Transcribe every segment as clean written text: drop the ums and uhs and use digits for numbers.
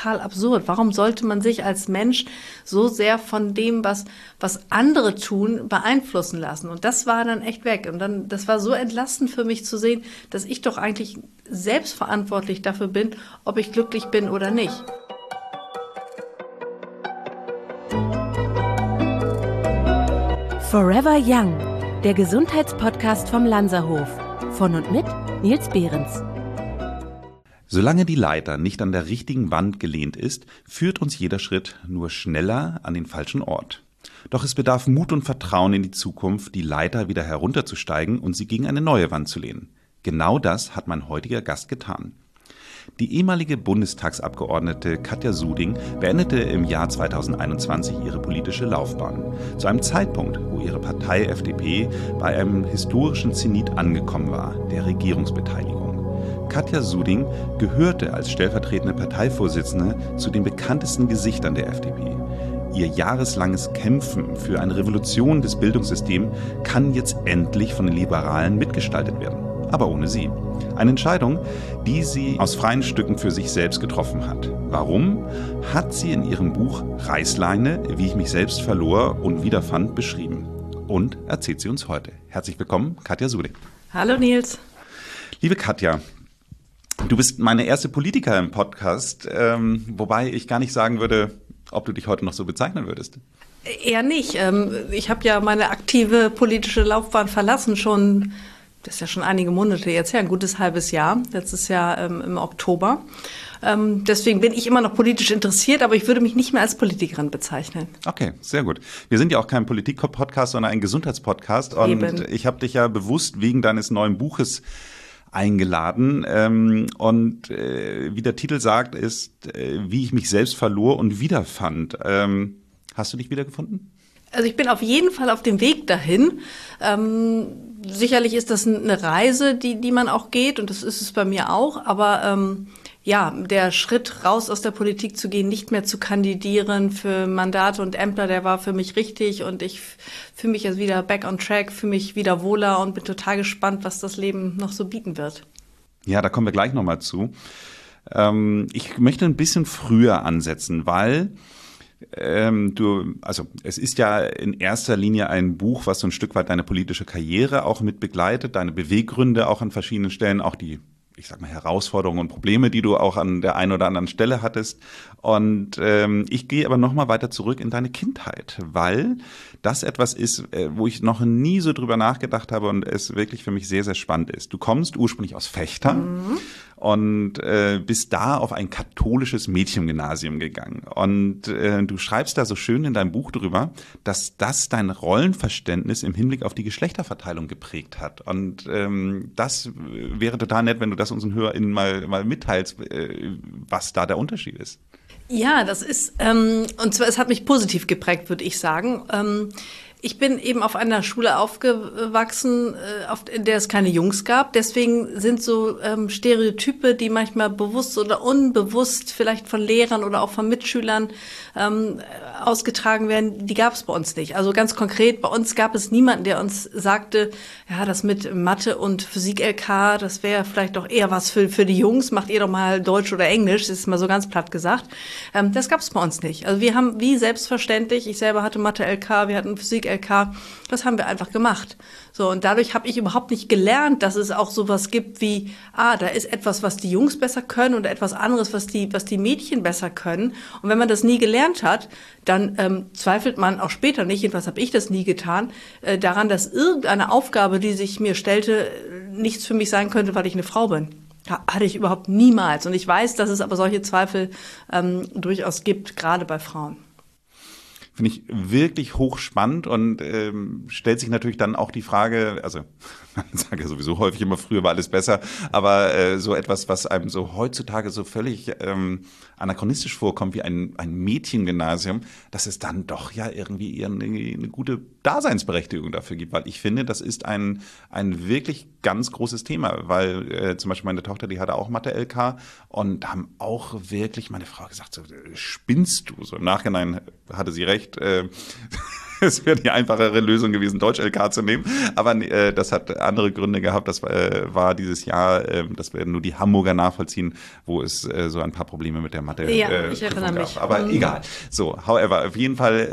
total absurd. Warum sollte man sich als Mensch so sehr von dem, was andere tun, beeinflussen lassen? Und das war dann echt weg. Und dann, das war so entlastend für mich zu sehen, dass ich doch eigentlich selbstverantwortlich dafür bin, ob ich glücklich bin oder nicht. Forever Young, der Gesundheitspodcast vom Lanzerhof. Von und mit Nils Behrens. Solange die Leiter nicht an der richtigen Wand gelehnt ist, führt uns jeder Schritt nur schneller an den falschen Ort. Doch es bedarf Mut und Vertrauen in die Zukunft, die Leiter wieder herunterzusteigen und sie gegen eine neue Wand zu lehnen. Genau das hat mein heutiger Gast getan. Die ehemalige Bundestagsabgeordnete Katja Suding beendete im Jahr 2021 ihre politische Laufbahn. Zu einem Zeitpunkt, wo ihre Partei FDP bei einem historischen Zenit angekommen war, der Regierungsbeteiligung. Katja Suding gehörte als stellvertretende Parteivorsitzende zu den bekanntesten Gesichtern der FDP. Ihr jahreslanges Kämpfen für eine Revolution des Bildungssystems kann jetzt endlich von den Liberalen mitgestaltet werden. Aber ohne sie. Eine Entscheidung, die sie aus freien Stücken für sich selbst getroffen hat. Warum? Hat sie in ihrem Buch Reißleine, wie ich mich selbst verlor und wiederfand, beschrieben. Und erzählt sie uns heute. Herzlich willkommen, Katja Suding. Hallo Nils. Liebe Katja, du bist meine erste Politikerin im Podcast, wobei ich gar nicht sagen würde, ob du dich heute noch so bezeichnen würdest. Eher nicht. Ich habe ja meine aktive politische Laufbahn verlassen, das ist ja schon einige Monate jetzt her, ein gutes halbes Jahr, letztes Jahr im Oktober. Deswegen bin ich immer noch politisch interessiert, aber ich würde mich nicht mehr als Politikerin bezeichnen. Okay, sehr gut. Wir sind ja auch kein Politik-Podcast, sondern ein Gesundheitspodcast. Und Eben. Ich habe dich ja bewusst wegen deines neuen Buches eingeladen. Wie der Titel sagt, ist, wie ich mich selbst verlor und wiederfand. Hast du dich wiedergefunden? Also ich bin auf jeden Fall auf dem Weg dahin. Sicherlich ist das eine Reise, die man auch geht, und das ist es bei mir auch. Aber der Schritt raus aus der Politik zu gehen, nicht mehr zu kandidieren für Mandate und Ämter, der war für mich richtig. Und ich fühle mich jetzt wieder back on track, fühle mich wieder wohler und bin total gespannt, was das Leben noch so bieten wird. Ja, da kommen wir gleich nochmal zu. Ich möchte ein bisschen früher ansetzen, weil es ist ja in erster Linie ein Buch, was so ein Stück weit deine politische Karriere auch mit begleitet, deine Beweggründe auch an verschiedenen Stellen, auch die, ich sag mal, Herausforderungen und Probleme, die du auch an der einen oder anderen Stelle hattest. Und ich gehe aber noch mal weiter zurück in deine Kindheit, weil das etwas ist, wo ich noch nie so drüber nachgedacht habe und es wirklich für mich sehr, sehr spannend ist. Du kommst ursprünglich aus Vechta und bist da auf ein katholisches Mädchengymnasium gegangen. Und du schreibst da so schön in deinem Buch drüber, dass das dein Rollenverständnis im Hinblick auf die Geschlechterverteilung geprägt hat. Und das wäre total nett, wenn du das unseren HörerInnen mal mitteilst, was da der Unterschied ist. Ja, das ist, und zwar, es hat mich positiv geprägt, würde ich sagen. Ich bin eben auf einer Schule aufgewachsen, in der es keine Jungs gab. Deswegen sind so Stereotype, die manchmal bewusst oder unbewusst vielleicht von Lehrern oder auch von Mitschülern ausgetragen werden, die gab es bei uns nicht. Also ganz konkret, bei uns gab es niemanden, der uns sagte, ja, das mit Mathe und Physik-LK, das wäre vielleicht doch eher was für die Jungs, macht ihr doch mal Deutsch oder Englisch, das ist mal so ganz platt gesagt. Das gab es bei uns nicht. Also wir haben wie selbstverständlich, ich selber hatte Mathe-LK, wir hatten Physik-LK, das haben wir einfach gemacht. So, und dadurch habe ich überhaupt nicht gelernt, dass es auch sowas gibt wie, da ist etwas, was die Jungs besser können und etwas anderes, was die Mädchen besser können. Und wenn man das nie gelernt hat, dann zweifelt man auch später nicht, jedenfalls habe ich das nie getan, daran, dass irgendeine Aufgabe, die sich mir stellte, nichts für mich sein könnte, weil ich eine Frau bin. Hatte ich überhaupt niemals. Und ich weiß, dass es aber solche Zweifel durchaus gibt, gerade bei Frauen. Finde ich wirklich hochspannend und stellt sich natürlich dann auch die Frage, also man sagt ja sowieso häufig immer, früher war alles besser, aber so etwas, was einem so heutzutage so völlig anachronistisch vorkommt, wie ein Mädchengymnasium, dass es dann doch ja irgendwie eher eine gute Daseinsberechtigung dafür gibt, weil ich finde, das ist ein wirklich ganz großes Thema, weil zum Beispiel meine Tochter, die hatte auch Mathe-LK und haben auch wirklich meine Frau gesagt, so spinnst du? So im Nachhinein hatte sie recht, es wäre die einfachere Lösung gewesen, Deutsch-LK zu nehmen. Aber das hat andere Gründe gehabt. Das war dieses Jahr, das werden nur die Hamburger nachvollziehen, wo es so ein paar Probleme mit der Mathe ich erinnere mich. gab. Aber egal. So, however, auf jeden Fall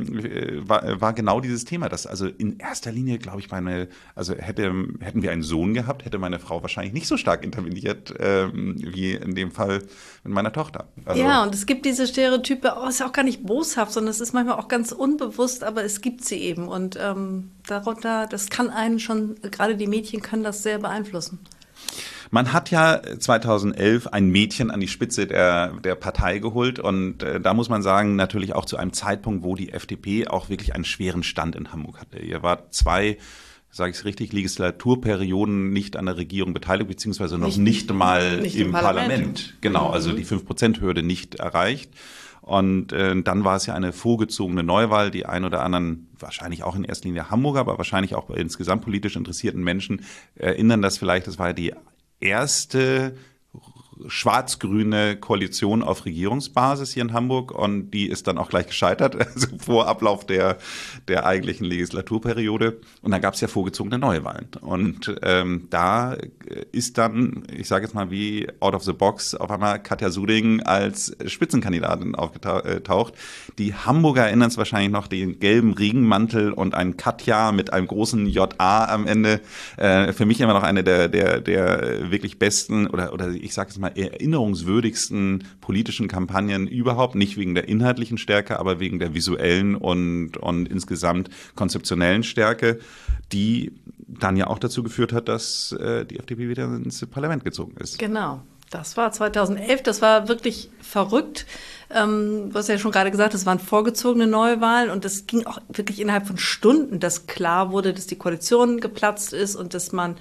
war genau dieses Thema, dass also in erster Linie, glaube ich, hätten wir einen Sohn gehabt, hätte meine Frau wahrscheinlich nicht so stark interveniert, wie in dem Fall mit meiner Tochter. Also, ja, und es gibt diese Stereotype, ist ja auch gar nicht boshaft, sondern es ist manchmal auch ganz unbewusst, aber es gibt sie eben. Und darunter, das kann einen schon, gerade die Mädchen können das sehr beeinflussen. Man hat ja 2011 ein Mädchen an die Spitze der Partei geholt und da muss man sagen, natürlich auch zu einem Zeitpunkt, wo die FDP auch wirklich einen schweren Stand in Hamburg hatte. Ihr wart 2, sage ich es richtig, Legislaturperioden nicht an der Regierung beteiligt, beziehungsweise noch nicht mal im Parlament. Genau, also die 5%-Hürde nicht erreicht. Und dann war es ja eine vorgezogene Neuwahl. Die ein oder anderen, wahrscheinlich auch in erster Linie Hamburger, aber wahrscheinlich auch bei insgesamt politisch interessierten Menschen, erinnern das vielleicht, das war ja die erste schwarz-grüne Koalition auf Regierungsbasis hier in Hamburg und die ist dann auch gleich gescheitert, also vor Ablauf der eigentlichen Legislaturperiode. Und dann gab es ja vorgezogene Neuwahlen. Und da ist dann, ich sage jetzt mal wie out of the box, auf einmal Katja Suding als Spitzenkandidatin aufgetaucht. Die Hamburger erinnern es wahrscheinlich noch, den gelben Regenmantel und ein Katja mit einem großen JA am Ende. Für mich immer noch eine der wirklich besten oder ich sage jetzt mal erinnerungswürdigsten politischen Kampagnen überhaupt, nicht wegen der inhaltlichen Stärke, aber wegen der visuellen und insgesamt konzeptionellen Stärke, die dann ja auch dazu geführt hat, dass die FDP wieder ins Parlament gezogen ist. Genau, das war 2011, das war wirklich verrückt. Du hast ja schon gerade gesagt, es waren vorgezogene Neuwahlen und es ging auch wirklich innerhalb von Stunden, dass klar wurde, dass die Koalition geplatzt ist und dass man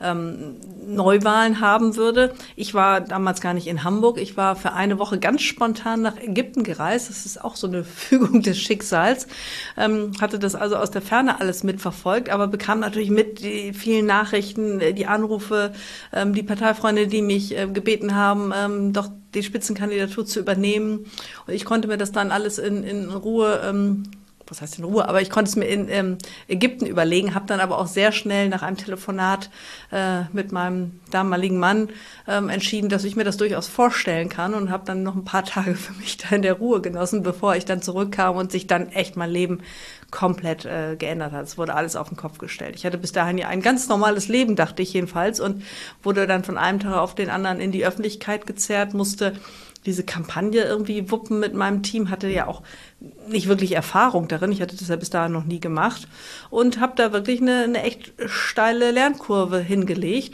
Neuwahlen haben würde. Ich war damals gar nicht in Hamburg. Ich war für eine Woche ganz spontan nach Ägypten gereist. Das ist auch so eine Fügung des Schicksals. Hatte das also aus der Ferne alles mitverfolgt, aber bekam natürlich mit die vielen Nachrichten, die Anrufe, die Parteifreunde, die mich gebeten haben, doch die Spitzenkandidatur zu übernehmen. Und ich konnte mir das dann alles in Ruhe, was heißt in Ruhe, aber ich konnte es mir in Ägypten überlegen, habe dann aber auch sehr schnell nach einem Telefonat mit meinem damaligen Mann entschieden, dass ich mir das durchaus vorstellen kann und habe dann noch ein paar Tage für mich da in der Ruhe genossen, bevor ich dann zurückkam und sich dann echt mein Leben komplett geändert hat. Es wurde alles auf den Kopf gestellt. Ich hatte bis dahin ja ein ganz normales Leben, dachte ich jedenfalls, und wurde dann von einem Tag auf den anderen in die Öffentlichkeit gezerrt, musste diese Kampagne irgendwie wuppen mit meinem Team, hatte ja auch nicht wirklich Erfahrung darin. Ich hatte das ja bis dahin noch nie gemacht und habe da wirklich eine echt steile Lernkurve hingelegt.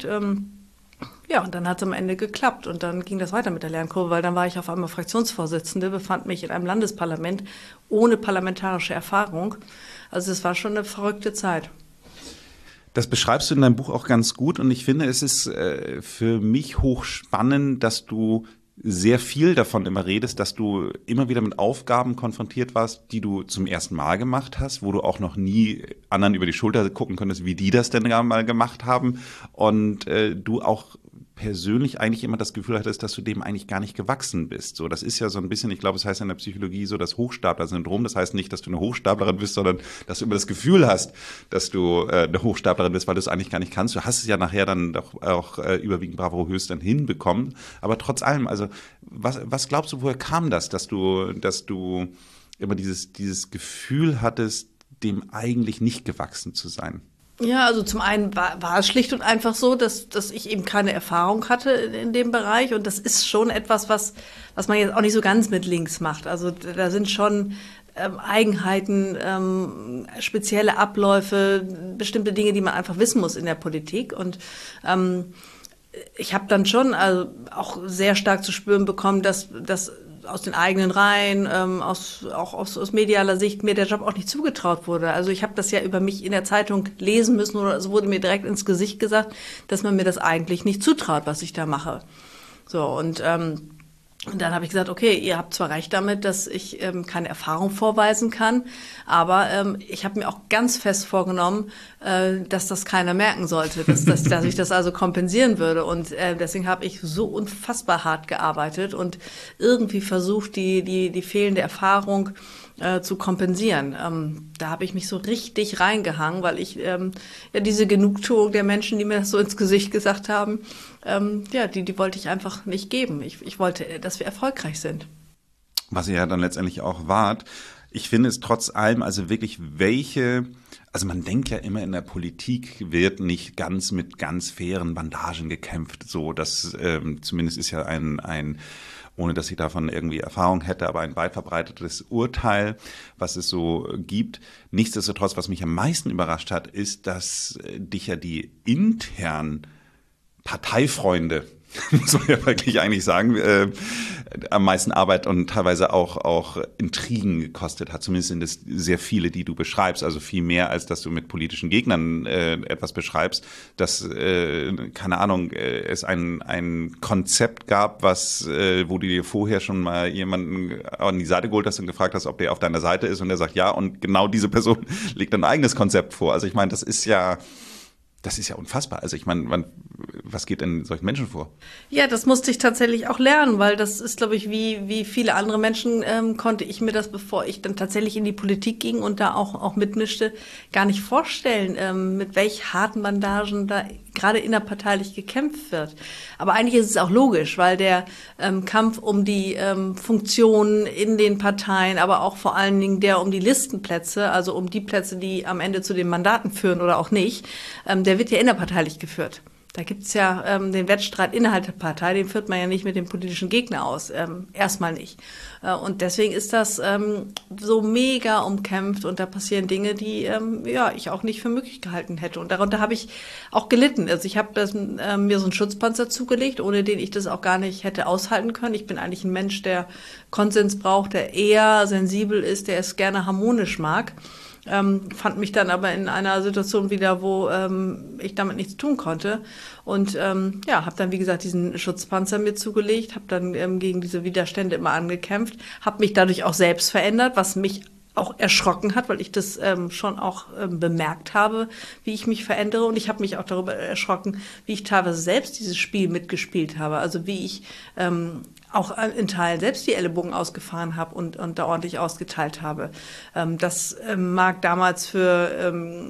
Ja, und dann hat es am Ende geklappt und dann ging das weiter mit der Lernkurve, weil dann war ich auf einmal Fraktionsvorsitzende, befand mich in einem Landesparlament ohne parlamentarische Erfahrung. Also es war schon eine verrückte Zeit. Das beschreibst du in deinem Buch auch ganz gut und ich finde, es ist für mich hochspannend, dass du sehr viel davon immer redest, dass du immer wieder mit Aufgaben konfrontiert warst, die du zum ersten Mal gemacht hast, wo du auch noch nie anderen über die Schulter gucken konntest, wie die das denn mal gemacht haben und du auch persönlich eigentlich immer das Gefühl hattest, dass du dem eigentlich gar nicht gewachsen bist. So, das ist ja so ein bisschen, ich glaube, es heißt in der Psychologie so das Hochstapler-Syndrom. Das heißt nicht, dass du eine Hochstaplerin bist, sondern dass du immer das Gefühl hast, dass du eine Hochstaplerin bist, weil du es eigentlich gar nicht kannst. Du hast es ja nachher dann doch auch überwiegend bravourös dann hinbekommen. Aber trotz allem, also was glaubst du, woher kam das, dass du immer dieses Gefühl hattest, dem eigentlich nicht gewachsen zu sein? Ja, also zum einen war es schlicht und einfach so, dass ich eben keine Erfahrung hatte in dem Bereich und das ist schon etwas, was man jetzt auch nicht so ganz mit links macht. Also da sind schon Eigenheiten, spezielle Abläufe, bestimmte Dinge, die man einfach wissen muss in der Politik und ich habe dann schon also auch sehr stark zu spüren bekommen, dass aus den eigenen Reihen, aus medialer Sicht mir der Job auch nicht zugetraut wurde. Also ich habe das ja über mich in der Zeitung lesen müssen oder es wurde mir direkt ins Gesicht gesagt, dass man mir das eigentlich nicht zutraut, was ich da mache. So und dann habe ich gesagt, okay, ihr habt zwar recht damit, dass ich keine Erfahrung vorweisen kann, aber ich habe mir auch ganz fest vorgenommen, dass das keiner merken sollte, dass ich das also kompensieren würde. Und deswegen habe ich so unfassbar hart gearbeitet und irgendwie versucht, die fehlende Erfahrung zu kompensieren. Da habe ich mich so richtig reingehangen, weil ich diese Genugtuung der Menschen, die mir das so ins Gesicht gesagt haben, die wollte ich einfach nicht geben. Ich wollte, dass wir erfolgreich sind. Was ihr ja dann letztendlich auch wart. Ich finde es trotz allem, also wirklich also man denkt ja immer, in der Politik wird nicht mit ganz fairen Bandagen gekämpft. So, das zumindest ist ja ein ohne dass ich davon irgendwie Erfahrung hätte, aber ein weit verbreitetes Urteil, was es so gibt. Nichtsdestotrotz, was mich am meisten überrascht hat, ist, dass dich ja die internen Parteifreunde, muss man ja wirklich eigentlich sagen, am meisten Arbeit und teilweise auch Intrigen gekostet hat. Zumindest sind es sehr viele, die du beschreibst. Also viel mehr, als dass du mit politischen Gegnern etwas beschreibst. Dass, keine Ahnung, es ein Konzept gab, wo du dir vorher schon mal jemanden an die Seite geholt hast und gefragt hast, ob der auf deiner Seite ist. Und der sagt ja, und genau diese Person legt ein eigenes Konzept vor. Also ich meine, das ist ja unfassbar. Also ich meine, was geht in solchen Menschen vor? Ja, das musste ich tatsächlich auch lernen, weil das ist, glaube ich, wie viele andere Menschen konnte ich mir das, bevor ich dann tatsächlich in die Politik ging und da auch mitmischte, gar nicht vorstellen, mit welch harten Bandagen da gerade innerparteilich gekämpft wird. Aber eigentlich ist es auch logisch, weil der Kampf um die Funktionen in den Parteien, aber auch vor allen Dingen der um die Listenplätze, also um die Plätze, die am Ende zu den Mandaten führen oder auch nicht, der wird ja innerparteilich geführt. Da gibt's ja den Wettstreit innerhalb der Partei, den führt man ja nicht mit dem politischen Gegner aus, erstmal nicht. Und deswegen ist das so mega umkämpft und da passieren Dinge, die ich auch nicht für möglich gehalten hätte. Und darunter habe ich auch gelitten. Also ich habe mir so einen Schutzpanzer zugelegt, ohne den ich das auch gar nicht hätte aushalten können. Ich bin eigentlich ein Mensch, der Konsens braucht, der eher sensibel ist, der es gerne harmonisch mag. Fand mich dann aber in einer Situation wieder, wo ich damit nichts tun konnte und habe dann, wie gesagt, diesen Schutzpanzer mir zugelegt, habe dann gegen diese Widerstände immer angekämpft, habe mich dadurch auch selbst verändert, was mich auch erschrocken hat, weil ich das schon auch bemerkt habe, wie ich mich verändere und ich habe mich auch darüber erschrocken, wie ich teilweise selbst dieses Spiel mitgespielt habe, also wie ich auch in Teilen selbst die Ellenbogen ausgefahren habe und da ordentlich ausgeteilt habe. Das mag damals für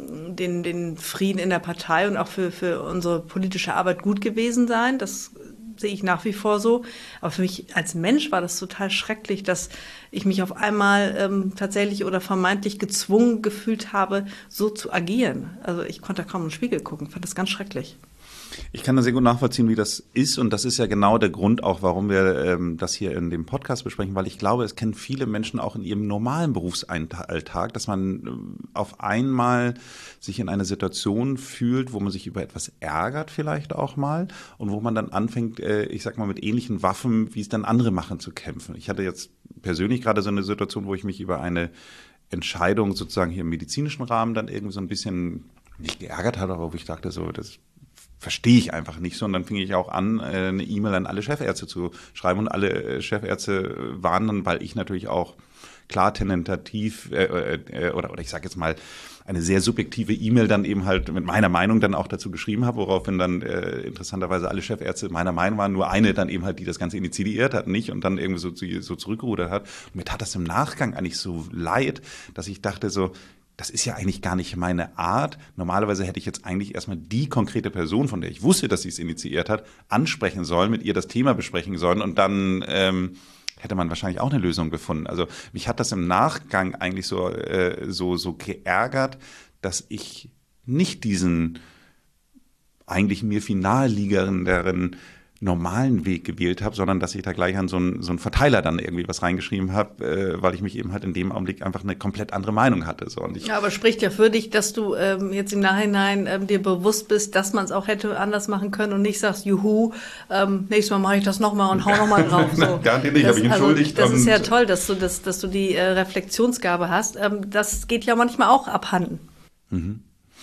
den Frieden in der Partei und auch für unsere politische Arbeit gut gewesen sein. Das sehe ich nach wie vor so. Aber für mich als Mensch war das total schrecklich, dass ich mich auf einmal tatsächlich oder vermeintlich gezwungen gefühlt habe, so zu agieren. Also ich konnte kaum in den Spiegel gucken, fand das ganz schrecklich. Ich kann da sehr gut nachvollziehen, wie das ist und das ist ja genau der Grund auch, warum wir das hier in dem Podcast besprechen, weil ich glaube, es kennen viele Menschen auch in ihrem normalen Berufsalltag, dass man auf einmal sich in einer Situation fühlt, wo man sich über etwas ärgert vielleicht auch mal und wo man dann anfängt, ich sag mal mit ähnlichen Waffen, wie es dann andere machen, zu kämpfen. Ich hatte jetzt persönlich gerade so eine Situation, wo ich mich über eine Entscheidung sozusagen hier im medizinischen Rahmen dann irgendwie so ein bisschen nicht geärgert habe, aber wo ich dachte so, das verstehe ich einfach nicht so. Und dann fing ich auch an, eine E-Mail an alle Chefärzte zu schreiben. Und alle Chefärzte waren dann, weil ich natürlich auch klar tentativ oder ich sage jetzt mal eine sehr subjektive E-Mail dann eben halt mit meiner Meinung dann auch dazu geschrieben habe, woraufhin dann interessanterweise alle Chefärzte meiner Meinung waren, nur eine dann eben halt, die das Ganze initiiert hat, nicht und dann irgendwie so zurückgerudert hat. Und mir tat das im Nachgang eigentlich so leid, dass ich dachte so, das ist ja eigentlich gar nicht meine Art. Normalerweise hätte ich jetzt eigentlich erstmal die konkrete Person, von der ich wusste, dass sie es initiiert hat, ansprechen sollen, mit ihr das Thema besprechen sollen und dann hätte man wahrscheinlich auch eine Lösung gefunden. Also mich hat das im Nachgang eigentlich so geärgert, dass ich nicht diesen eigentlich mir final liegenderen normalen Weg gewählt habe, sondern dass ich da gleich an so einen Verteiler dann irgendwie was reingeschrieben habe, weil ich mich eben halt in dem Augenblick einfach eine komplett andere Meinung hatte. So. Und ja, aber spricht ja für dich, dass du jetzt im Nachhinein dir bewusst bist, dass man es auch hätte anders machen können und nicht sagst, juhu, nächstes Mal mache ich das nochmal und hau nochmal drauf. So. Garantiert nicht, habe ich entschuldigt. Das ist ja toll, dass du die Reflexionsgabe hast. Das geht ja manchmal auch abhanden. Mhm.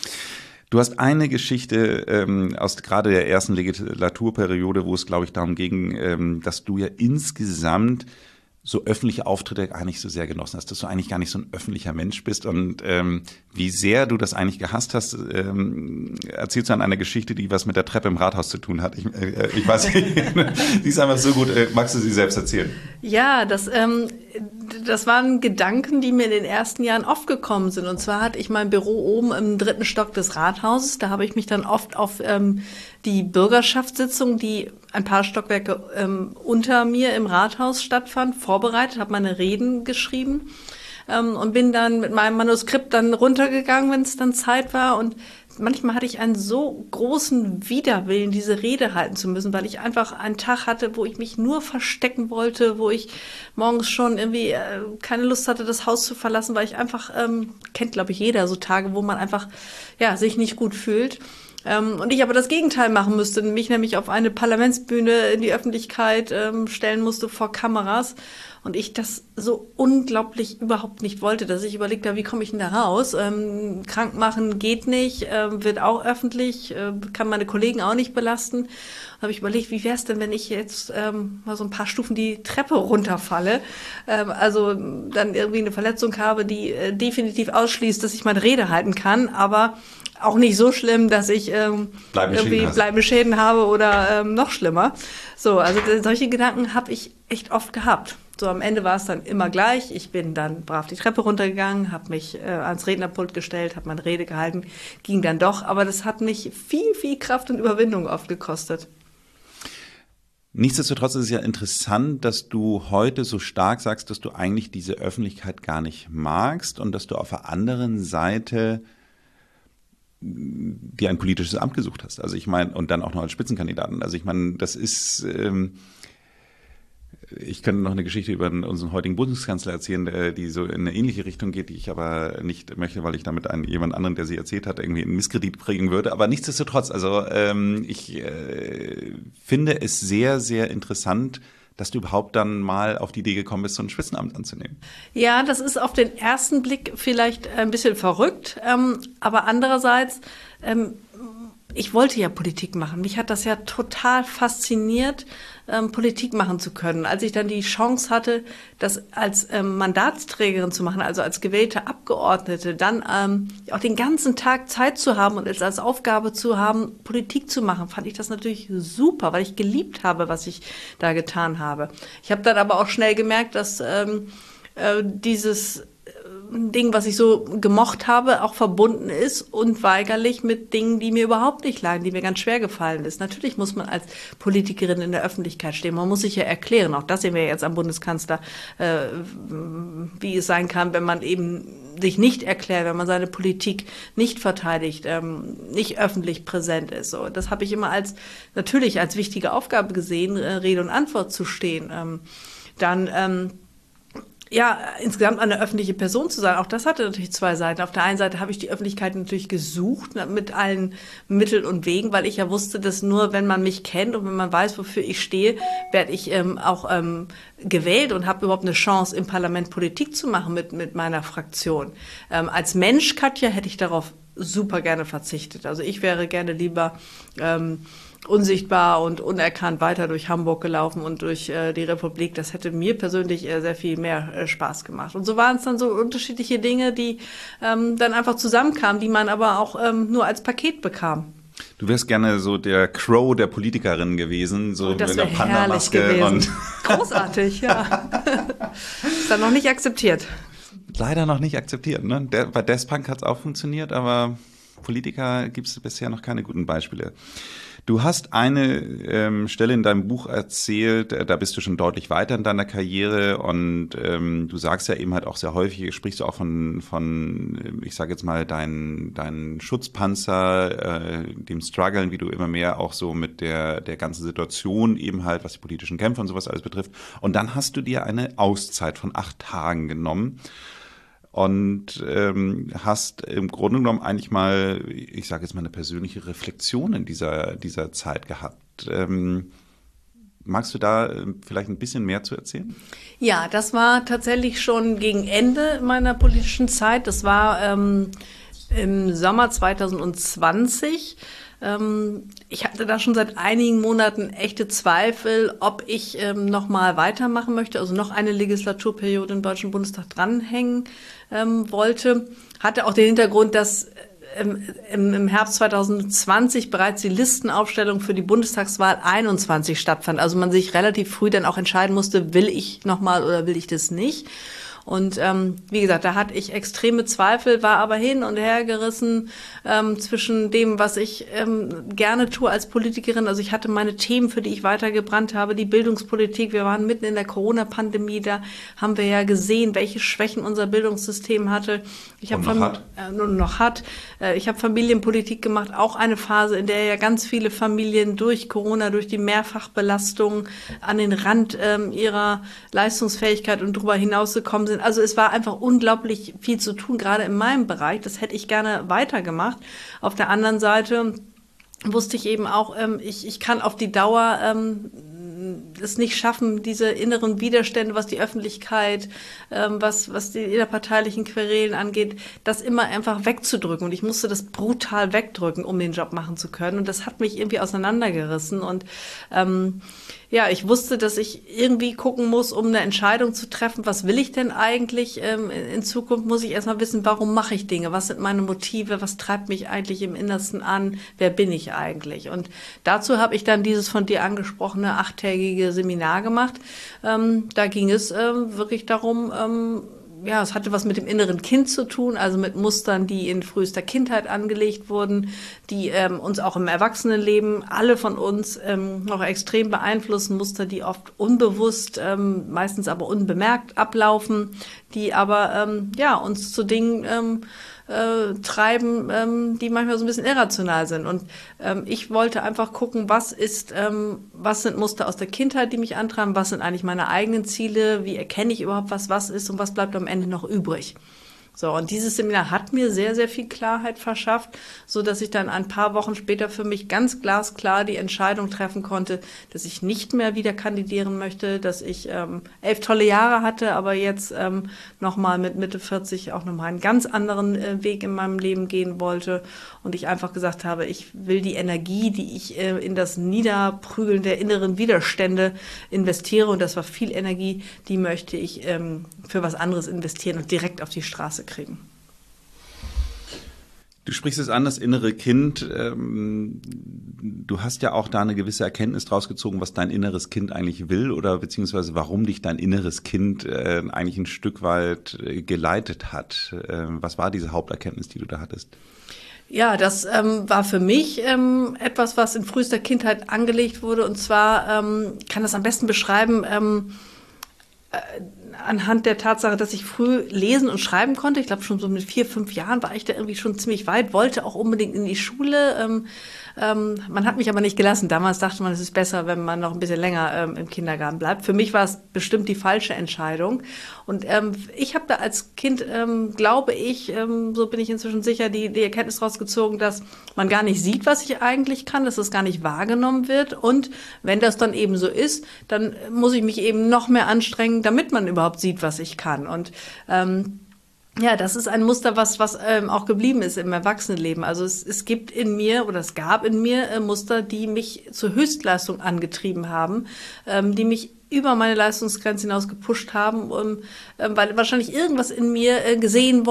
Du hast eine Geschichte aus gerade der ersten Legislaturperiode, wo es, glaube ich, darum ging, dass du ja insgesamt so öffentliche Auftritte gar nicht so sehr genossen hast, dass du eigentlich gar nicht so ein öffentlicher Mensch bist und wie sehr du das eigentlich gehasst hast, erzählst du an einer Geschichte, die was mit der Treppe im Rathaus zu tun hat. Ich weiß nicht, die ist einfach so gut. Magst du sie selbst erzählen? Ja, das waren Gedanken, die mir in den ersten Jahren oft gekommen sind. Und zwar hatte ich mein Büro oben im 3. Stock des Rathauses. Da habe ich mich dann oft auf die Bürgerschaftssitzung, die ein paar Stockwerke unter mir im Rathaus stattfand, vorbereitet, habe meine Reden geschrieben und bin dann mit meinem Manuskript dann runtergegangen, wenn es dann Zeit war. Und manchmal hatte ich einen so großen Widerwillen, diese Rede halten zu müssen, weil ich einfach einen Tag hatte, wo ich mich nur verstecken wollte, wo ich morgens schon irgendwie keine Lust hatte, das Haus zu verlassen, weil ich einfach, kennt glaube ich jeder, so Tage, wo man einfach sich nicht gut fühlt. Und ich aber das Gegenteil machen müsste, mich nämlich auf eine Parlamentsbühne in die Öffentlichkeit stellen musste vor Kameras. Und ich das so unglaublich überhaupt nicht wollte, dass ich überlegt habe, wie komme ich denn da raus? Krank machen geht nicht, wird auch öffentlich, kann meine Kollegen auch nicht belasten. Da habe ich überlegt, wie wäre es denn, wenn ich jetzt mal so ein paar Stufen die Treppe runterfalle, also dann irgendwie eine Verletzung habe, die definitiv ausschließt, dass ich meine Rede halten kann, aber auch nicht so schlimm, dass ich bleibende Schäden habe oder noch schlimmer. So, also solche Gedanken habe ich echt oft gehabt. So, am Ende war es dann immer gleich. Ich bin dann brav die Treppe runtergegangen, habe mich ans Rednerpult gestellt, habe meine Rede gehalten, ging dann doch. Aber das hat mich viel, viel Kraft und Überwindung oft gekostet. Nichtsdestotrotz ist es ja interessant, dass du heute so stark sagst, dass du eigentlich diese Öffentlichkeit gar nicht magst und dass du auf der anderen Seite dir ein politisches Amt gesucht hast. Also ich meine, und dann auch noch als Spitzenkandidaten. Also ich meine, das ist, ich könnte noch eine Geschichte über unseren heutigen Bundeskanzler erzählen, die so in eine ähnliche Richtung geht, die ich aber nicht möchte, weil ich damit jemand anderen, der sie erzählt hat, irgendwie in Misskredit bringen würde. Aber nichtsdestotrotz, also ich finde es sehr, sehr interessant, dass du überhaupt dann mal auf die Idee gekommen bist, so ein Spitzenamt anzunehmen. Ja, das ist auf den ersten Blick vielleicht ein bisschen verrückt, aber andererseits, ich wollte ja Politik machen. Mich hat das ja total fasziniert, Politik machen zu können. Als ich dann die Chance hatte, das als Mandatsträgerin zu machen, also als gewählte Abgeordnete, dann auch den ganzen Tag Zeit zu haben und es als Aufgabe zu haben, Politik zu machen, fand ich das natürlich super, weil ich geliebt habe, was ich da getan habe. Ich habe dann aber auch schnell gemerkt, dass dieses Ding, was ich so gemocht habe, auch verbunden ist unweigerlich mit Dingen, die mir überhaupt nicht lagen, die mir ganz schwer gefallen ist. Natürlich muss man als Politikerin in der Öffentlichkeit stehen. Man muss sich ja erklären. Auch das sehen wir jetzt am Bundeskanzler, wie es sein kann, wenn man eben sich nicht erklärt, wenn man seine Politik nicht verteidigt, nicht öffentlich präsent ist. So, das habe ich immer natürlich als wichtige Aufgabe gesehen, Rede und Antwort zu stehen. Insgesamt eine öffentliche Person zu sein, auch das hatte natürlich zwei Seiten. Auf der einen Seite habe ich die Öffentlichkeit natürlich gesucht mit allen Mitteln und Wegen, weil ich ja wusste, dass nur wenn man mich kennt und wenn man weiß, wofür ich stehe, werde ich auch gewählt und habe überhaupt eine Chance, im Parlament Politik zu machen mit meiner Fraktion. Als Mensch, Katja, hätte ich darauf super gerne verzichtet. Also ich wäre gerne lieber unsichtbar und unerkannt weiter durch Hamburg gelaufen und durch die Republik. Das hätte mir persönlich sehr viel mehr Spaß gemacht. Und so waren es dann so unterschiedliche Dinge, die dann einfach zusammenkamen, die man aber auch nur als Paket bekam. Du wärst gerne so der Crow der Politikerin gewesen, so das mit einer Panda-Maske. Und großartig, ja. Ist dann noch nicht akzeptiert. Leider noch nicht akzeptiert, ne? Bei Despunk hat es auch funktioniert, aber Politiker gibt es bisher noch keine guten Beispiele. Du hast eine Stelle in deinem Buch erzählt, da bist du schon deutlich weiter in deiner Karriere und du sagst ja eben halt auch sehr häufig, sprichst du auch von ich sage jetzt mal, deinen Schutzpanzer, dem Struggeln, wie du immer mehr auch so mit der ganzen Situation eben halt, was die politischen Kämpfe und sowas alles betrifft. Und dann hast du dir eine Auszeit von 8 Tagen genommen. Und hast im Grunde genommen eigentlich mal, ich sage jetzt mal, eine persönliche Reflexion in dieser Zeit gehabt. Magst du da vielleicht ein bisschen mehr zu erzählen? Ja, das war tatsächlich schon gegen Ende meiner politischen Zeit. Das war im Sommer 2020. Ich hatte da schon seit einigen Monaten echte Zweifel, ob ich noch mal weitermachen möchte, also noch eine Legislaturperiode im Deutschen Bundestag dranhängen wollte. Hatte auch den Hintergrund, dass im Herbst 2020 bereits die Listenaufstellung für die Bundestagswahl 21 stattfand. Also man sich relativ früh dann auch entscheiden musste, will ich noch mal oder will ich das nicht? Und wie gesagt, da hatte ich extreme Zweifel, war aber hin und her gerissen zwischen dem, was ich gerne tue als Politikerin. Also ich hatte meine Themen, für die ich weiter gebrannt habe, die Bildungspolitik. Wir waren mitten in der Corona-Pandemie, da haben wir ja gesehen, welche Schwächen unser Bildungssystem hatte. Ich habe noch hat. Ich habe Familienpolitik gemacht, auch eine Phase, in der ja ganz viele Familien durch Corona, durch die Mehrfachbelastung an den Rand ihrer Leistungsfähigkeit und darüber hinaus gekommen sind. Also es war einfach unglaublich viel zu tun, gerade in meinem Bereich. Das hätte ich gerne weitergemacht. Auf der anderen Seite wusste ich eben auch, ich kann auf die Dauer es nicht schaffen, diese inneren Widerstände, was die Öffentlichkeit, was die innerparteilichen Querelen angeht, das immer einfach wegzudrücken. Und ich musste das brutal wegdrücken, um den Job machen zu können. Und das hat mich irgendwie auseinandergerissen. Und ich wusste, dass ich irgendwie gucken muss, um eine Entscheidung zu treffen, was will ich denn eigentlich? In Zukunft muss ich erstmal wissen, warum mache ich Dinge? Was sind meine Motive? Was treibt mich eigentlich im Innersten an? Wer bin ich eigentlich? Und dazu habe ich dann dieses von dir angesprochene 8-tägige Seminar gemacht. Da ging es wirklich darum, es hatte was mit dem inneren Kind zu tun, also mit Mustern, die in frühester Kindheit angelegt wurden, die uns auch im Erwachsenenleben, alle von uns noch extrem beeinflussen, Muster, die oft unbewusst, meistens aber unbemerkt ablaufen, die aber uns zu Dingen treiben, die manchmal so ein bisschen irrational sind. Und ich wollte einfach gucken, was sind Muster aus der Kindheit, die mich antreiben, was sind eigentlich meine eigenen Ziele, wie erkenne ich überhaupt, was ist und was bleibt am Ende noch übrig. So, und dieses Seminar hat mir sehr, sehr viel Klarheit verschafft, so dass ich dann ein paar Wochen später für mich ganz glasklar die Entscheidung treffen konnte, dass ich nicht mehr wieder kandidieren möchte, dass ich 11 tolle Jahre hatte, aber jetzt nochmal mit Mitte 40 auch nochmal einen ganz anderen Weg in meinem Leben gehen wollte und ich einfach gesagt habe, ich will die Energie, die ich in das Niederprügeln der inneren Widerstände investiere, und das war viel Energie, die möchte ich für was anderes investieren und direkt auf die Straße kriegen. Du sprichst es an, das innere Kind. Du hast ja auch da eine gewisse Erkenntnis draus gezogen, was dein inneres Kind eigentlich will oder beziehungsweise warum dich dein inneres Kind eigentlich ein Stück weit geleitet hat. Was war diese Haupterkenntnis, die du da hattest? Ja, das war für mich etwas, was in frühester Kindheit angelegt wurde. Und zwar kann das am besten beschreiben anhand der Tatsache, dass ich früh lesen und schreiben konnte. Ich glaube, schon so mit 4, 5 Jahren war ich da irgendwie schon ziemlich weit, wollte auch unbedingt in die Schule. Man hat mich aber nicht gelassen. Damals dachte man, es ist besser, wenn man noch ein bisschen länger im Kindergarten bleibt. Für mich war es bestimmt die falsche Entscheidung. Und ich habe da als Kind, glaube ich, so bin ich inzwischen sicher, die Erkenntnis rausgezogen, dass man gar nicht sieht, was ich eigentlich kann, dass es gar nicht wahrgenommen wird. Und wenn das dann eben so ist, dann muss ich mich eben noch mehr anstrengen, damit man überhaupt sieht, was ich kann. Und das ist ein Muster, was auch geblieben ist im Erwachsenenleben. Also es gibt in mir oder es gab in mir Muster, die mich zur Höchstleistung angetrieben haben, die mich über meine Leistungsgrenze hinaus gepusht haben, weil wahrscheinlich irgendwas in mir gesehen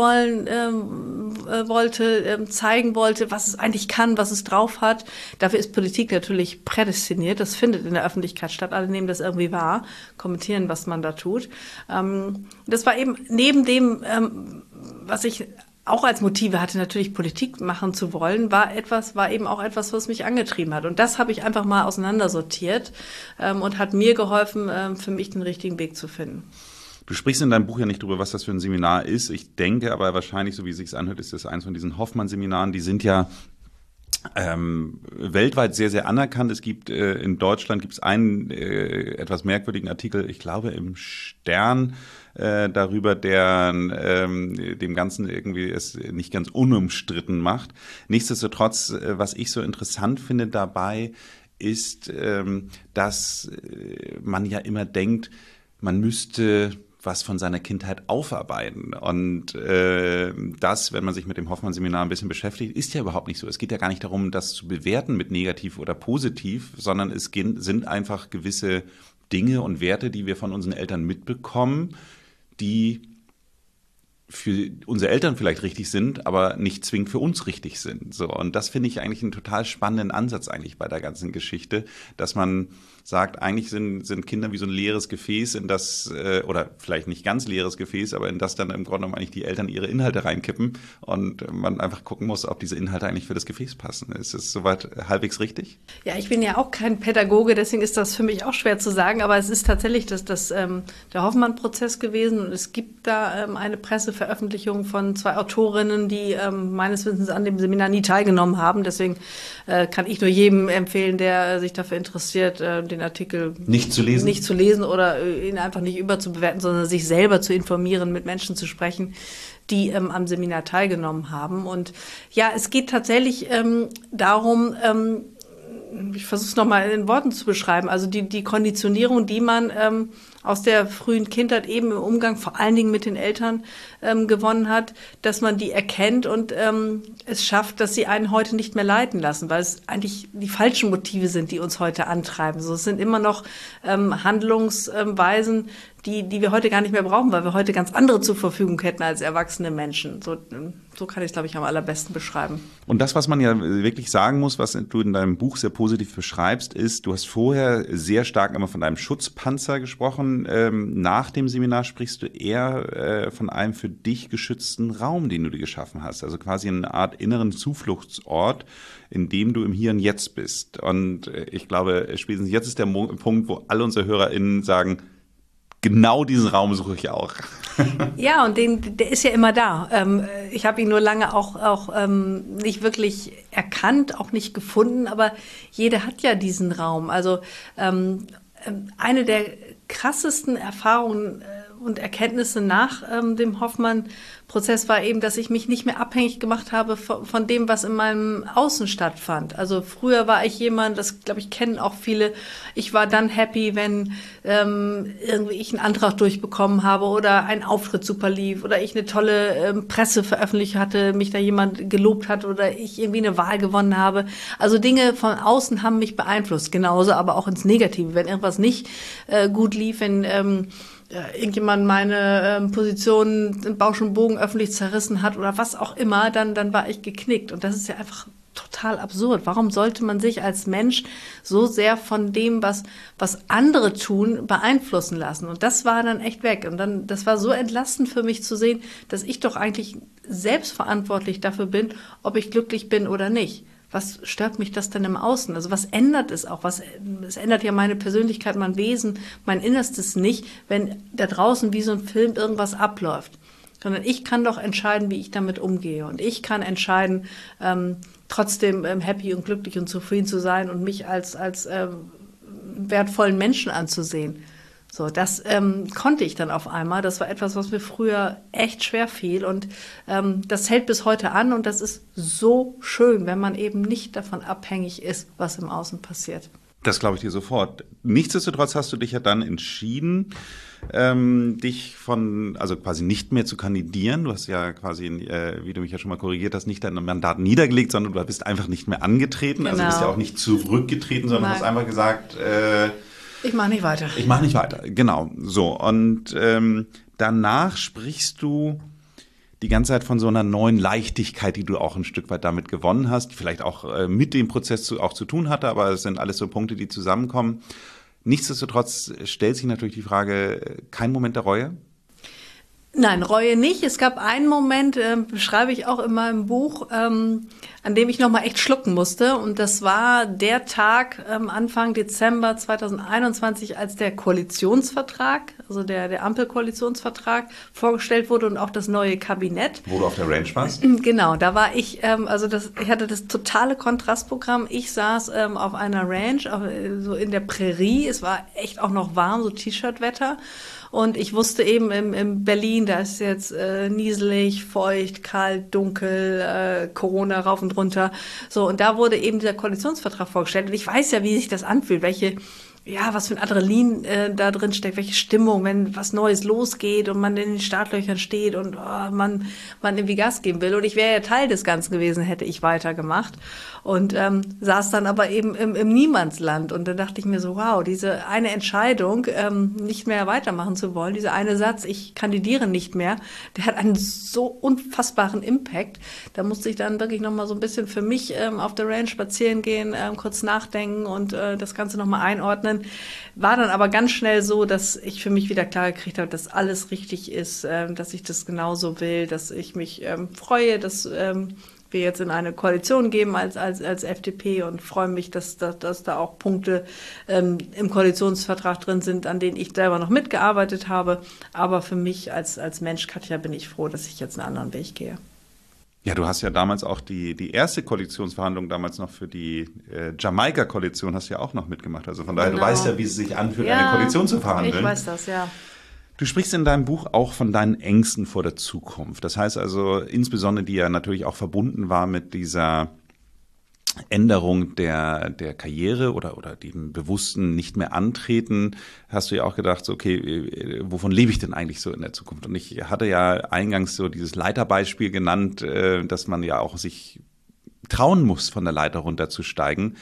wollte, zeigen wollte, was es eigentlich kann, was es drauf hat. Dafür ist Politik natürlich prädestiniert. Das findet in der Öffentlichkeit statt. Alle nehmen das irgendwie wahr, kommentieren, was man da tut. Das war eben neben dem, was ich auch als Motive hatte, natürlich Politik machen zu wollen, war eben auch etwas, was mich angetrieben hat. Und das habe ich einfach mal auseinandersortiert und hat mir geholfen, für mich den richtigen Weg zu finden. Du sprichst in deinem Buch ja nicht drüber, was das für ein Seminar ist. Ich denke aber wahrscheinlich, so wie es sich anhört, ist das eins von diesen Hoffmann-Seminaren. Die sind ja weltweit sehr, sehr anerkannt. Es gibt in Deutschland einen etwas merkwürdigen Artikel, ich glaube im Stern, darüber, der dem Ganzen irgendwie es nicht ganz unumstritten macht. Nichtsdestotrotz, was ich so interessant finde dabei, ist, dass man ja immer denkt, man müsste was von seiner Kindheit aufarbeiten. Und das, wenn man sich mit dem Hoffmann-Seminar ein bisschen beschäftigt, ist ja überhaupt nicht so. Es geht ja gar nicht darum, das zu bewerten mit negativ oder positiv, sondern es sind einfach gewisse Dinge und Werte, die wir von unseren Eltern mitbekommen, die für unsere Eltern vielleicht richtig sind, aber nicht zwingend für uns richtig sind. So, und das finde ich eigentlich einen total spannenden Ansatz eigentlich bei der ganzen Geschichte, dass man sagt, eigentlich sind Kinder wie so ein leeres Gefäß, in das, oder vielleicht nicht ganz leeres Gefäß, aber in das dann im Grunde genommen eigentlich die Eltern ihre Inhalte reinkippen und man einfach gucken muss, ob diese Inhalte eigentlich für das Gefäß passen. Ist es soweit halbwegs richtig? Ja, ich bin ja auch kein Pädagoge, deswegen ist das für mich auch schwer zu sagen, aber es ist tatsächlich der Hoffmann-Prozess gewesen und es gibt da eine Presseveröffentlichung von 2 Autorinnen, die meines Wissens an dem Seminar nie teilgenommen haben. Deswegen kann ich nur jedem empfehlen, der sich dafür interessiert, den Artikel nicht zu lesen oder ihn einfach nicht überzubewerten, sondern sich selber zu informieren, mit Menschen zu sprechen, die am Seminar teilgenommen haben. Und ja, es geht tatsächlich darum, ich versuche es nochmal in Worten zu beschreiben, also die Konditionierung, die man aus der frühen Kindheit eben im Umgang vor allen Dingen mit den Eltern gewonnen hat, dass man die erkennt und es schafft, dass sie einen heute nicht mehr leiten lassen, weil es eigentlich die falschen Motive sind, die uns heute antreiben. So, es sind immer noch Handlungsweisen, die wir heute gar nicht mehr brauchen, weil wir heute ganz andere zur Verfügung hätten als erwachsene Menschen. So kann ich es, glaube ich, am allerbesten beschreiben. Und das, was man ja wirklich sagen muss, was du in deinem Buch sehr positiv beschreibst, ist, du hast vorher sehr stark immer von einem Schutzpanzer gesprochen. Nach dem Seminar sprichst du eher von einem für dich geschützten Raum, den du dir geschaffen hast. Also quasi eine Art inneren Zufluchtsort, in dem du im Hier und Jetzt bist. Und ich glaube, spätestens jetzt ist der Punkt, wo alle unsere HörerInnen sagen, genau diesen Raum suche ich auch. Ja, und der ist ja immer da. Ich habe ihn nur lange auch nicht wirklich erkannt, auch nicht gefunden, aber jeder hat ja diesen Raum. Also eine der krassesten Erfahrungen und Erkenntnisse nach dem Hoffmann-Prozess war eben, dass ich mich nicht mehr abhängig gemacht habe von dem, was in meinem Außen stattfand. Also früher war ich jemand, das glaube ich kennen auch viele, ich war dann happy, wenn irgendwie ich einen Antrag durchbekommen habe oder ein Auftritt super lief oder ich eine tolle Presseveröffentlichung hatte, mich da jemand gelobt hat oder ich irgendwie eine Wahl gewonnen habe. Also Dinge von außen haben mich beeinflusst, genauso aber auch ins Negative. Wenn irgendwas nicht gut lief, wenn irgendjemand meine Position in Bausch und Bogen öffentlich zerrissen hat oder was auch immer, dann war ich geknickt. Und das ist ja einfach total absurd. Warum sollte man sich als Mensch so sehr von dem, was andere tun, beeinflussen lassen? Und das war dann echt weg. Und dann, das war so entlastend für mich zu sehen, dass ich doch eigentlich selbstverantwortlich dafür bin, ob ich glücklich bin oder nicht. Was stört mich das denn im Außen? Also was ändert es auch? Es ändert ja meine Persönlichkeit, mein Wesen, mein Innerstes nicht, wenn da draußen wie so ein Film irgendwas abläuft. Sondern ich kann doch entscheiden, wie ich damit umgehe. Und ich kann entscheiden, trotzdem happy und glücklich und zufrieden zu sein und mich als wertvollen Menschen anzusehen. So, das konnte ich dann auf einmal. Das war etwas, was mir früher echt schwer fiel und das hält bis heute an und das ist so schön, wenn man eben nicht davon abhängig ist, was im Außen passiert. Das glaube ich dir sofort. Nichtsdestotrotz hast du dich ja dann entschieden, dich also quasi nicht mehr zu kandidieren. Du hast ja quasi, wie du mich ja schon mal korrigiert hast, nicht dein Mandat niedergelegt, sondern du bist einfach nicht mehr angetreten. Genau. Also bist ja auch nicht zurückgetreten, sondern hast einfach gesagt, ich mache nicht weiter. Ich mache nicht weiter, genau. So, und danach sprichst du die ganze Zeit von so einer neuen Leichtigkeit, die du auch ein Stück weit damit gewonnen hast, die vielleicht auch mit dem Prozess auch zu tun hatte, aber es sind alles so Punkte, die zusammenkommen. Nichtsdestotrotz stellt sich natürlich die Frage, kein Moment der Reue? Nein, Reue nicht. Es gab einen Moment, beschreibe ich auch in meinem Buch, an dem ich nochmal echt schlucken musste. Und das war der Tag Anfang Dezember 2021, als der Koalitionsvertrag, also der Ampelkoalitionsvertrag vorgestellt wurde und auch das neue Kabinett. Wo du auf der Ranch warst? Genau, da war ich, ich hatte das totale Kontrastprogramm. Ich saß auf einer Ranch, so in der Prärie. Es war echt auch noch warm, so T-Shirt-Wetter. Und ich wusste eben in Berlin, da ist jetzt nieselig, feucht, kalt, dunkel, Corona rauf und runter. So, und da wurde eben dieser Koalitionsvertrag vorgestellt. Und ich weiß ja, wie sich das anfühlt, welche was für ein Adrenalin da drin steckt, welche Stimmung, wenn was Neues losgeht und man in den Startlöchern steht und man irgendwie Gas geben will. Und ich wäre ja Teil des Ganzen gewesen, hätte ich weitergemacht. Und saß dann aber eben im Niemandsland. Und dann dachte ich mir so, wow, diese eine Entscheidung, nicht mehr weitermachen zu wollen, dieser eine Satz, ich kandidiere nicht mehr, der hat einen so unfassbaren Impact. Da musste ich dann wirklich nochmal so ein bisschen für mich auf der Range spazieren gehen, kurz nachdenken und das Ganze nochmal einordnen. War dann aber ganz schnell so, dass ich für mich wieder klar gekriegt habe, dass alles richtig ist, dass ich das genauso will, dass ich mich freue, dass wir jetzt in eine Koalition geben als FDP und freue mich, dass da auch Punkte im Koalitionsvertrag drin sind, an denen ich selber noch mitgearbeitet habe. Aber für mich als Mensch, Katja, bin ich froh, dass ich jetzt einen anderen Weg gehe. Ja, du hast ja damals auch die erste Koalitionsverhandlung damals noch für die Jamaika-Koalition hast ja auch noch mitgemacht. Also von daher, Du weißt ja, wie es sich anfühlt, eine Koalition zu verhandeln. Ich weiß das, ja. Du sprichst in deinem Buch auch von deinen Ängsten vor der Zukunft. Das heißt also insbesondere, die ja natürlich auch verbunden war mit dieser Änderung der Karriere oder dem bewussten nicht mehr antreten, hast du ja auch gedacht, so, okay, wovon lebe ich denn eigentlich so in der Zukunft? Und ich hatte ja eingangs so dieses Leiterbeispiel genannt, dass man ja auch sich trauen muss, von der Leiter runterzusteigen.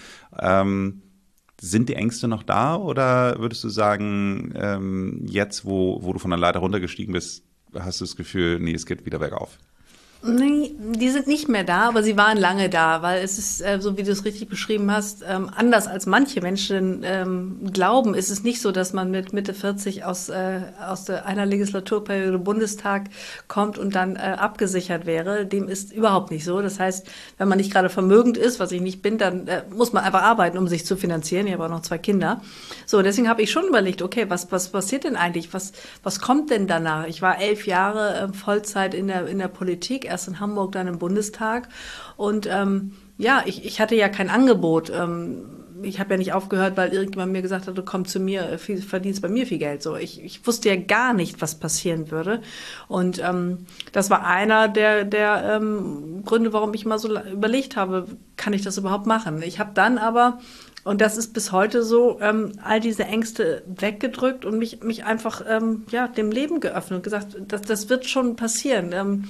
Sind die Ängste noch da oder würdest du sagen, jetzt, wo du von der Leiter runtergestiegen bist, hast du das Gefühl, nee, es geht wieder bergauf? Nee, die sind nicht mehr da, aber sie waren lange da, weil es ist, so wie du es richtig beschrieben hast, anders als manche Menschen glauben, ist es nicht so, dass man mit Mitte 40 aus einer Legislaturperiode Bundestag kommt und dann abgesichert wäre. Dem ist überhaupt nicht so. Das heißt, wenn man nicht gerade vermögend ist, was ich nicht bin, dann muss man einfach arbeiten, um sich zu finanzieren. Ich habe auch noch 2 Kinder. So, deswegen habe ich schon überlegt, okay, was passiert denn eigentlich? Was kommt denn danach? Ich war 11 Jahre Vollzeit in der Politik, erst in Hamburg, dann im Bundestag. Und ich hatte ja kein Angebot. Ich habe ja nicht aufgehört, weil irgendjemand mir gesagt hat, du komm zu mir, verdienst bei mir viel Geld. So, ich wusste ja gar nicht, was passieren würde. Und das war einer der Gründe, warum ich mal so überlegt habe, kann ich das überhaupt machen? Ich habe dann aber, und das ist bis heute so, all diese Ängste weggedrückt und mich einfach dem Leben geöffnet und gesagt, das wird schon passieren.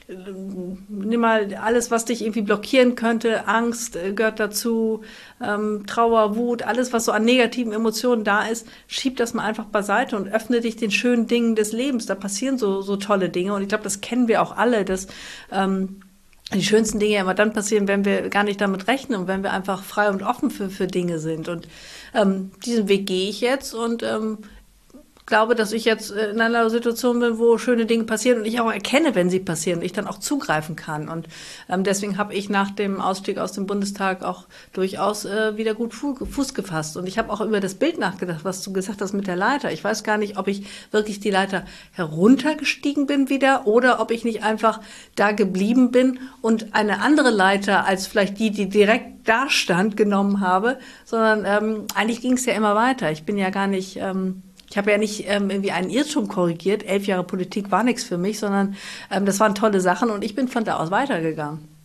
Nimm mal alles, was dich irgendwie blockieren könnte, Angst gehört dazu, Trauer, Wut, alles, was so an negativen Emotionen da ist, schieb das mal einfach beiseite und öffne dich den schönen Dingen des Lebens. Da passieren so tolle Dinge und ich glaube, das kennen wir auch alle, dass die schönsten Dinge ja immer dann passieren, wenn wir gar nicht damit rechnen und wenn wir einfach frei und offen für Dinge sind. Und diesen Weg gehe ich jetzt und glaube, dass ich jetzt in einer Situation bin, wo schöne Dinge passieren und ich auch erkenne, wenn sie passieren und ich dann auch zugreifen kann. Und deswegen habe ich nach dem Ausstieg aus dem Bundestag auch durchaus wieder gut Fuß gefasst. Und ich habe auch über das Bild nachgedacht, was du gesagt hast mit der Leiter. Ich weiß gar nicht, ob ich wirklich die Leiter heruntergestiegen bin wieder oder ob ich nicht einfach da geblieben bin und eine andere Leiter als vielleicht die direkt da stand, genommen habe, sondern eigentlich ging es ja immer weiter. Ich bin ja gar nicht... Ich habe ja nicht irgendwie einen Irrtum korrigiert. 11 Jahre Politik war nichts für mich, sondern das waren tolle Sachen und ich bin von da aus weitergegangen.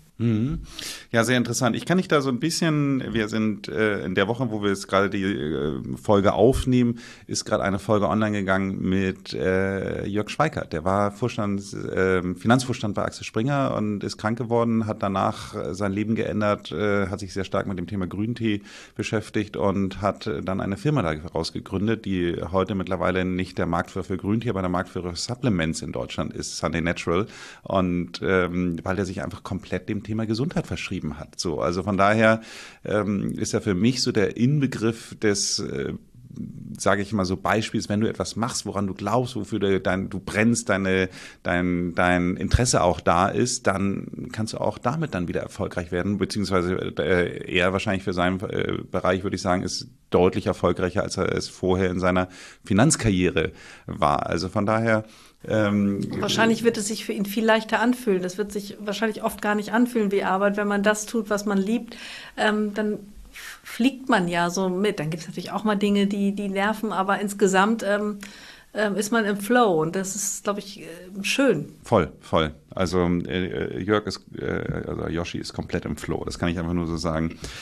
Ja, sehr interessant. Ich kann dich da so ein bisschen, wir sind in der Woche, wo wir jetzt gerade die Folge aufnehmen, ist gerade eine Folge online gegangen mit Jörg Schweikert. Der war Finanzvorstand bei Axel Springer und ist krank geworden, hat danach sein Leben geändert, hat sich sehr stark mit dem Thema Grüntee beschäftigt und hat dann eine Firma daraus gegründet, die heute mittlerweile nicht der Marktführer für Grüntee, aber der Marktführer für Supplements in Deutschland ist, Sunday Natural. Und weil der sich einfach komplett dem Thema Gesundheit verschrieben hat. So, also von daher ist er für mich so der Inbegriff des, sage ich mal so, Beispiels, wenn du etwas machst, woran du glaubst, wofür du brennst, dein Interesse auch da ist, dann kannst du auch damit dann wieder erfolgreich werden, beziehungsweise er wahrscheinlich für seinen Bereich, würde ich sagen, ist deutlich erfolgreicher, als er es vorher in seiner Finanzkarriere war. Also von daher wahrscheinlich wird es sich für ihn viel leichter anfühlen. Das wird sich wahrscheinlich oft gar nicht anfühlen wie Arbeit. Wenn man das tut, was man liebt, dann fliegt man ja so mit. Dann gibt es natürlich auch mal Dinge, die nerven, aber insgesamt ist man im Flow und das ist, glaube ich, schön. Voll. Also Jörg also Yoshi ist komplett im Flow. Das kann ich einfach nur so sagen.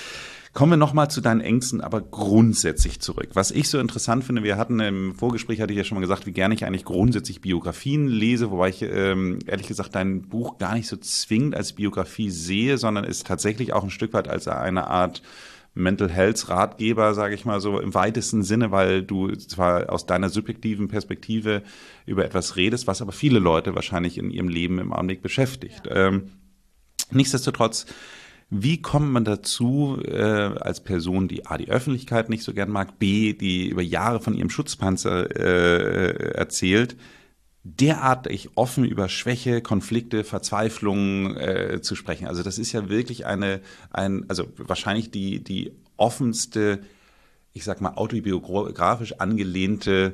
Kommen wir nochmal zu deinen Ängsten, aber grundsätzlich zurück. Was ich so interessant finde, wir hatten im Vorgespräch, hatte ich ja schon mal gesagt, wie gerne ich eigentlich grundsätzlich Biografien lese, wobei ich ehrlich gesagt dein Buch gar nicht so zwingend als Biografie sehe, sondern es tatsächlich auch ein Stück weit als eine Art Mental Health Ratgeber, sage ich mal so im weitesten Sinne, weil du zwar aus deiner subjektiven Perspektive über etwas redest, was aber viele Leute wahrscheinlich in ihrem Leben im Augenblick beschäftigt. Ja. Nichtsdestotrotz, wie kommt man dazu, als Person, die A, die Öffentlichkeit nicht so gern mag, B, die über Jahre von ihrem Schutzpanzer erzählt, derartig offen über Schwäche, Konflikte, Verzweiflung zu sprechen? Also das ist ja wirklich also wahrscheinlich die offenste, ich sag mal, autobiografisch angelehnte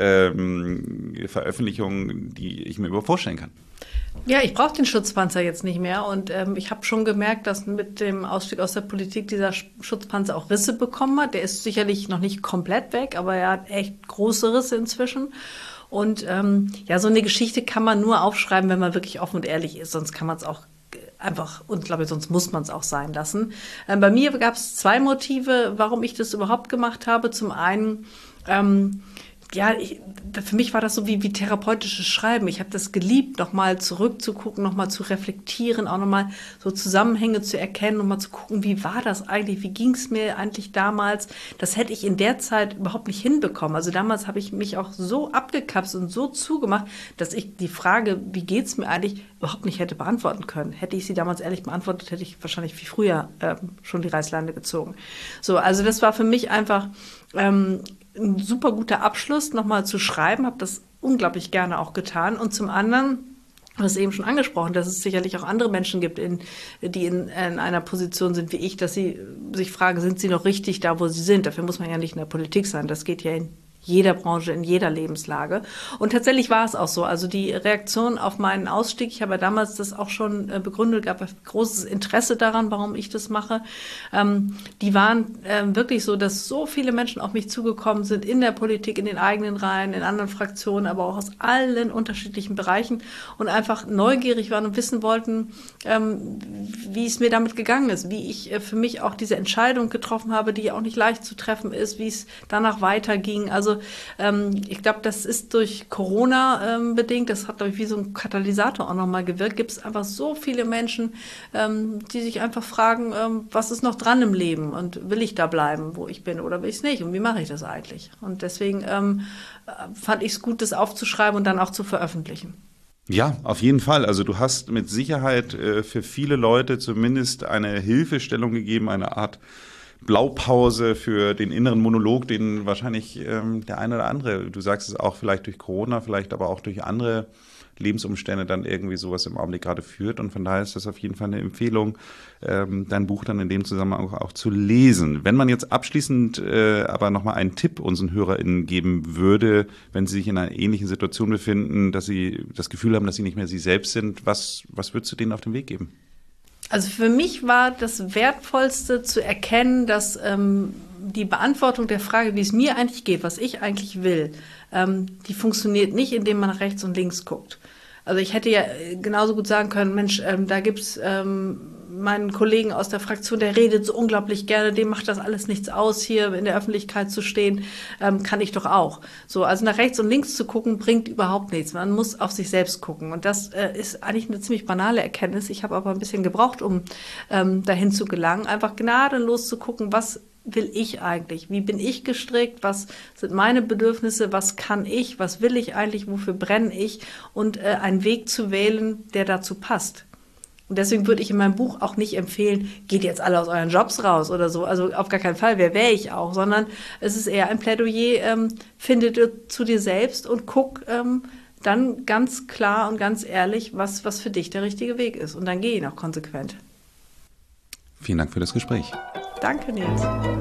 Veröffentlichung, die ich mir überhaupt vorstellen kann. Ja, ich brauche den Schutzpanzer jetzt nicht mehr und ich habe schon gemerkt, dass mit dem Ausstieg aus der Politik dieser Schutzpanzer auch Risse bekommen hat. Der ist sicherlich noch nicht komplett weg, aber er hat echt große Risse inzwischen. Und ja, so eine Geschichte kann man nur aufschreiben, wenn man wirklich offen und ehrlich ist, sonst kann man es auch einfach, und glaube ich, sonst muss man es auch sein lassen. Bei mir gab es 2 Motive, warum ich das überhaupt gemacht habe. Zum einen, ja, für mich war das so wie therapeutisches Schreiben. Ich habe das geliebt, nochmal zurückzugucken, nochmal zu reflektieren, auch nochmal so Zusammenhänge zu erkennen, nochmal zu gucken, wie war das eigentlich, wie ging es mir eigentlich damals. Das hätte ich in der Zeit überhaupt nicht hinbekommen. Also damals habe ich mich auch so abgekapselt und so zugemacht, dass ich die Frage, wie geht's mir eigentlich, überhaupt nicht hätte beantworten können. Hätte ich sie damals ehrlich beantwortet, hätte ich wahrscheinlich viel früher schon die Reißleine gezogen. So, also das war für mich einfach ein super guter Abschluss, nochmal zu schreiben, habe das unglaublich gerne auch getan. Und zum anderen, du hast eben schon angesprochen, dass es sicherlich auch andere Menschen gibt, die in einer Position sind wie ich, dass sie sich fragen, sind sie noch richtig da, wo sie sind? Dafür muss man ja nicht in der Politik sein. Das geht ja in jeder Branche, in jeder Lebenslage. Und tatsächlich war es auch so. Also die Reaktion auf meinen Ausstieg, ich habe ja damals das auch schon begründet, gab großes Interesse daran, warum ich das mache. Die waren wirklich so, dass so viele Menschen auf mich zugekommen sind, in der Politik, in den eigenen Reihen, in anderen Fraktionen, aber auch aus allen unterschiedlichen Bereichen und einfach neugierig waren und wissen wollten, wie es mir damit gegangen ist, wie ich für mich auch diese Entscheidung getroffen habe, die auch nicht leicht zu treffen ist, wie es danach weiterging. Also ich glaube, das ist durch Corona bedingt, das hat, glaube ich, wie so ein Katalysator auch nochmal gewirkt, gibt es einfach so viele Menschen, die sich einfach fragen, was ist noch dran im Leben und will ich da bleiben, wo ich bin oder will ich es nicht und wie mache ich das eigentlich? Und deswegen fand ich es gut, das aufzuschreiben und dann auch zu veröffentlichen. Ja, auf jeden Fall. Also du hast mit Sicherheit für viele Leute zumindest eine Hilfestellung gegeben, eine Art Blaupause für den inneren Monolog, den wahrscheinlich der eine oder andere, du sagst es auch vielleicht durch Corona, vielleicht aber auch durch andere Lebensumstände dann irgendwie sowas im Augenblick gerade führt. Und von daher ist das auf jeden Fall eine Empfehlung, dein Buch dann in dem Zusammenhang auch zu lesen. Wenn man jetzt abschließend aber nochmal einen Tipp unseren HörerInnen geben würde, wenn sie sich in einer ähnlichen Situation befinden, dass sie das Gefühl haben, dass sie nicht mehr sie selbst sind, was würdest du denen auf den Weg geben? Also für mich war das Wertvollste zu erkennen, dass die Beantwortung der Frage, wie es mir eigentlich geht, was ich eigentlich will, die funktioniert nicht, indem man nach rechts und links guckt. Also ich hätte ja genauso gut sagen können, Mensch, da gibt's meinen Kollegen aus der Fraktion, der redet so unglaublich gerne, dem macht das alles nichts aus, hier in der Öffentlichkeit zu stehen, kann ich doch auch. So, also nach rechts und links zu gucken, bringt überhaupt nichts. Man muss auf sich selbst gucken. Und das ist eigentlich eine ziemlich banale Erkenntnis. Ich habe aber ein bisschen gebraucht, um dahin zu gelangen, einfach gnadenlos zu gucken, was will ich eigentlich? Wie bin ich gestrickt? Was sind meine Bedürfnisse? Was kann ich? Was will ich eigentlich? Wofür brenne ich? Und einen Weg zu wählen, der dazu passt. Und deswegen würde ich in meinem Buch auch nicht empfehlen, geht jetzt alle aus euren Jobs raus oder so. Also auf gar keinen Fall, wer wäre ich auch, sondern es ist eher ein Plädoyer, finde zu dir selbst und guck dann ganz klar und ganz ehrlich, was für dich der richtige Weg ist. Und dann geh ihn auch konsequent. Vielen Dank für das Gespräch. Danke, Nils.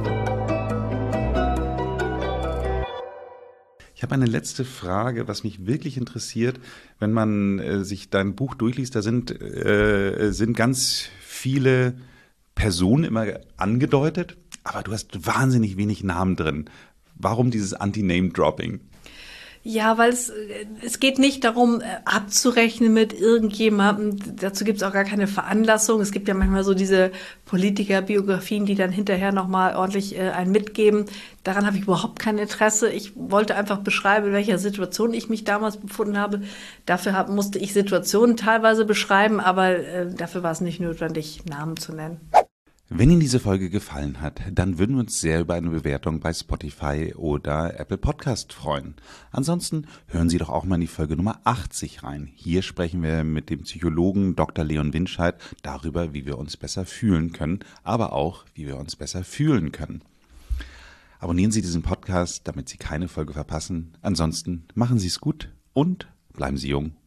Ich habe eine letzte Frage, was mich wirklich interessiert. Wenn man sich dein Buch durchliest, da sind ganz viele Personen immer angedeutet, aber du hast wahnsinnig wenig Namen drin. Warum dieses Anti-Name-Dropping? Ja, weil es geht nicht darum, abzurechnen mit irgendjemandem. Dazu gibt es auch gar keine Veranlassung. Es gibt ja manchmal so diese Politikerbiografien, die dann hinterher nochmal ordentlich einen mitgeben. Daran habe ich überhaupt kein Interesse. Ich wollte einfach beschreiben, in welcher Situation ich mich damals befunden habe. Dafür musste ich Situationen teilweise beschreiben, aber dafür war es nicht notwendig, Namen zu nennen. Wenn Ihnen diese Folge gefallen hat, dann würden wir uns sehr über eine Bewertung bei Spotify oder Apple Podcast freuen. Ansonsten hören Sie doch auch mal in die Folge Nummer 80 rein. Hier sprechen wir mit dem Psychologen Dr. Leon Winscheid darüber, wie wir uns besser fühlen können, aber auch, wie wir uns besser fühlen können. Abonnieren Sie diesen Podcast, damit Sie keine Folge verpassen. Ansonsten machen Sie es gut und bleiben Sie jung